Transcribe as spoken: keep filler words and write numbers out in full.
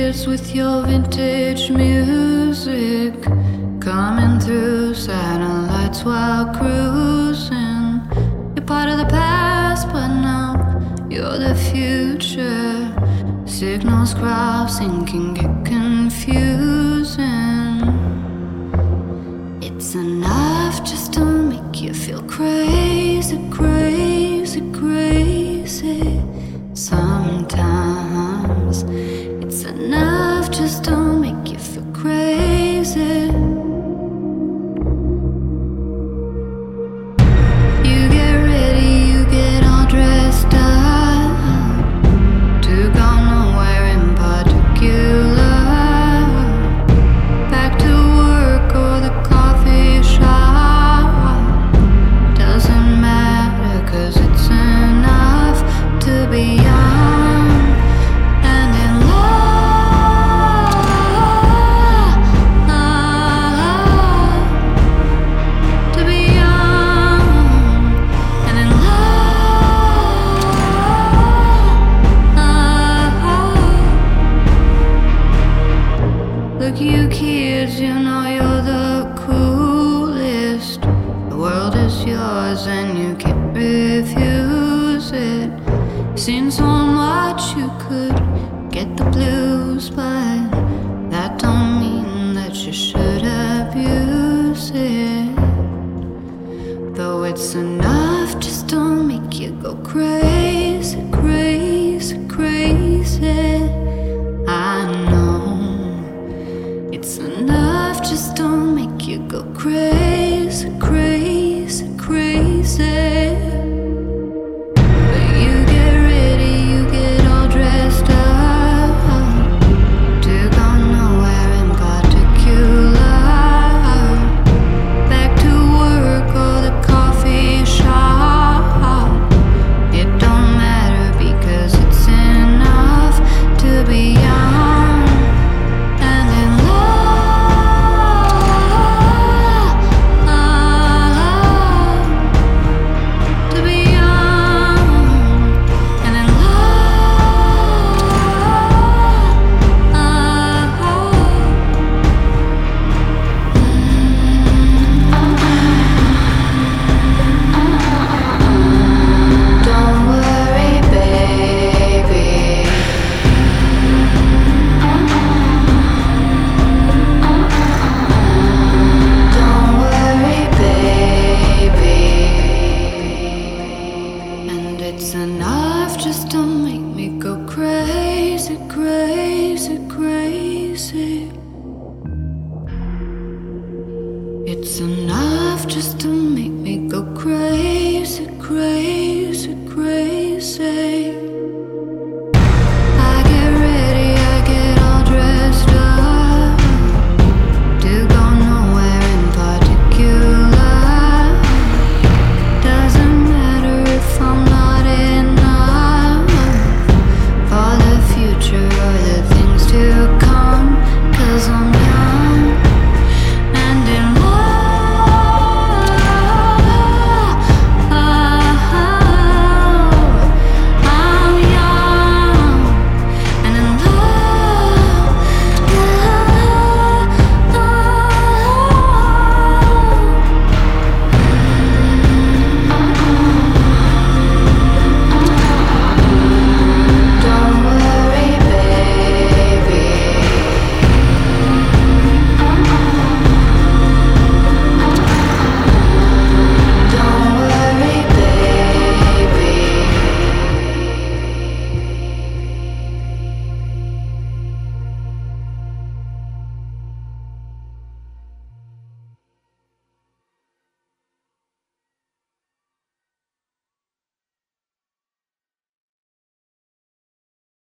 kids with your vintage music, coming through satellites while cruising. You're part of the past, but now you're the future. Signals crossing can get confusing. It's enough just to make you feel crazy, crazy, crazy. Sometimes it's enough just to make you feel crazy. You get ready, you get all dressed up to go nowhere in particular. Back to work or the coffee shop, doesn't matter, 'cause it's enough to be young and in love, to be young and in love. Look, you kids, you know you're the coolest. The world is yours and you can't refuse it. Seen so much you could get the blues, but that don't mean that you should abuse it. Though it's enough just to make you go crazy, crazy, crazy. I know it's enough just to make you go crazy, crazy, crazy. It's enough just to make me go crazy, crazy, crazy. It's enough just to make me go crazy, crazy, crazy.